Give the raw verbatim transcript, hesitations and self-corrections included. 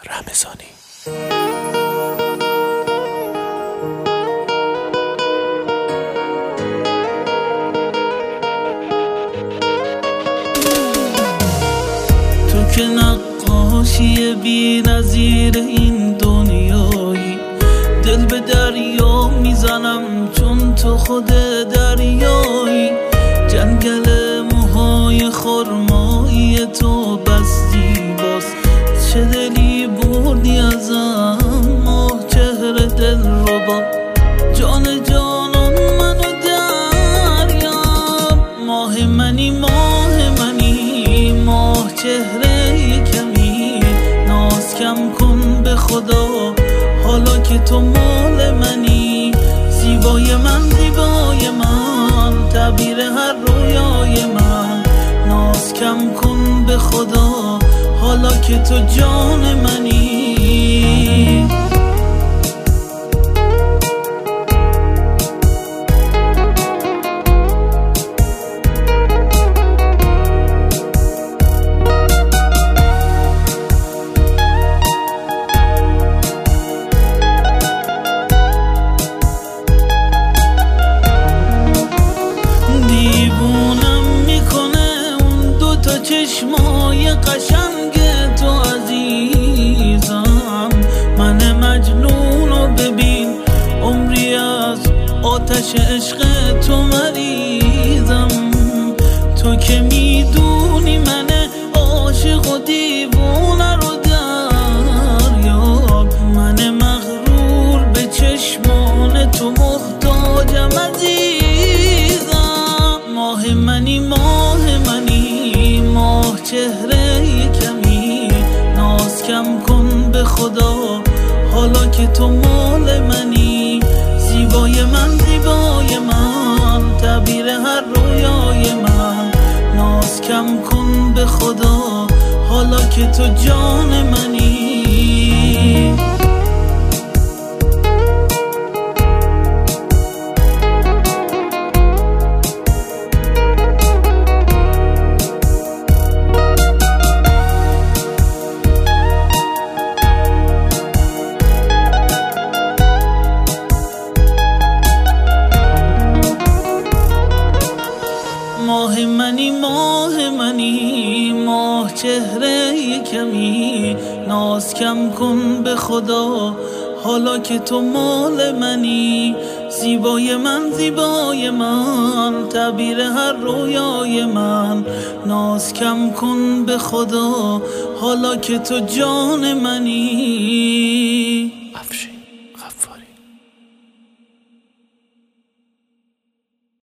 رمضانی. تو که نقاشی بی نظیر این دنیایی، دل به دریا میزنم چون تو خود دریایی. جنگل موهای خرمایی تو بس زیباست، چه دلی بردی ازم ماه چهره دل ربا. جان جانان منو دریا، ماه منی ماه منی، ماه چهره کمی ناز کم کن به خدا، حالا که تو مال منی. زیبای من زیبای من، تعبیر هر رویای من، ناز کم کن به خدا، حالا که تو جان منی. دیوونم میکنه اون دوتا چشمای قشنگ تو عزیزم. من مجنونو ببین، عمری از آتش عشق تو مریضم. تو که میدونی من عاشق و دیوونه رو دریاب، من مغرور به چشمان تو محتاجم عزیزم. ماه منی ماه منی، ماه چهره کمی ناز کم کن به خدا، حالا که تو مال منی. زیبای من زیبای من، تعبیر هر رویای من، ناز کم کن به خدا، حالا که تو جان منی. ماه منی ماه منی، ماه چهره کمی ناز کم کن به خدا، حالا که تو مال منی. زیبای من زیبای من، تعبیر هر رویای من، ناز کم کن به خدا، حالا که تو جان منی.